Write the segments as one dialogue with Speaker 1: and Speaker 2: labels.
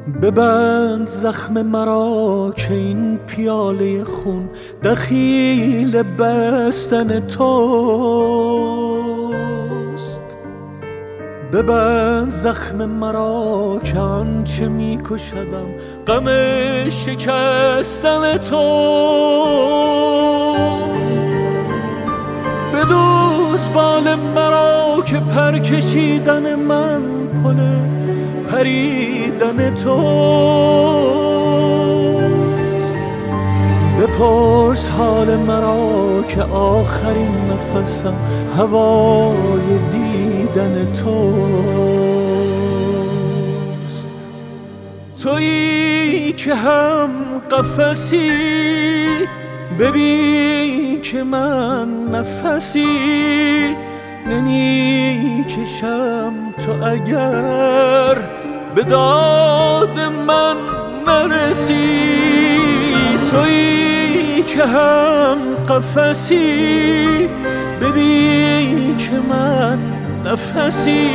Speaker 1: ببند زخم مرا که این پیاله خون دخیل بستن توست. ببند زخم مرا که آنچه میکشدم غم شکستن توست. بدوز بال مرا که پر کشیدن من پل پریدن توست. بپرس حال مرا که آخرین نفسم هوای دیدن توست. تویی که هم قفسی ببین که من نفسی نمی کشم، تو اگر به داد من نرسی. تویی که هم قفسی ببین که من نفسی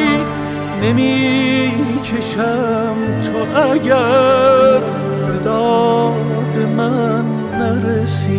Speaker 1: نمی کشم، تو اگر به داد من نرسی.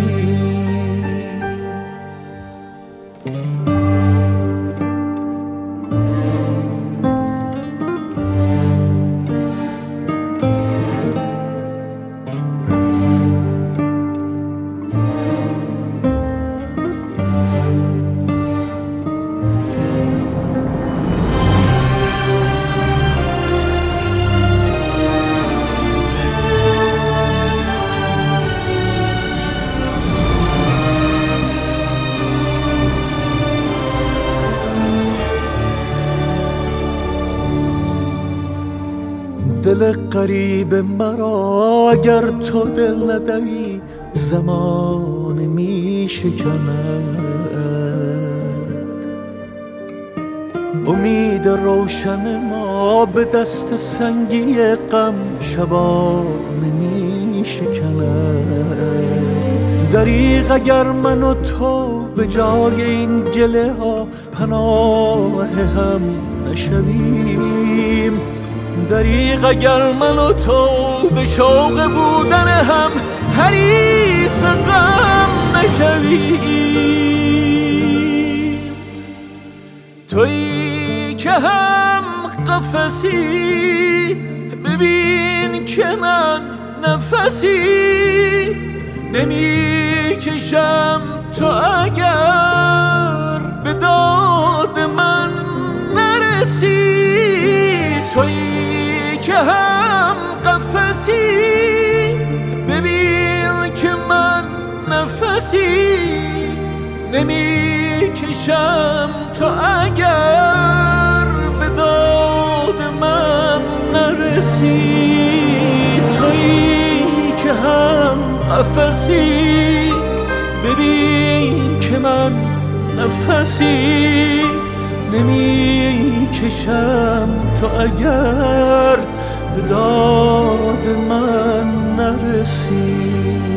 Speaker 1: دل غریب مرا اگر تو دل ندهی زمان می شکند. امید روشن ما به دست سنگی غم شبانه می شکند. دریغ اگر من و تو به جای این گله ها پناه هم نشویم. دریغ اگر من و تو به شوق بودن هم حریف غم نشویم. تویی که هم قفسی ببین که من نفسی نمی کشم، تو اگر به داد من نرسی. تویی که هم قفسی ببین که من نفسی نمی کشم، تو اگر به داد من نرسی. تویی که هم قفسی ببین که من نفسی نمی کشم، تو اگر به داد من نرسی.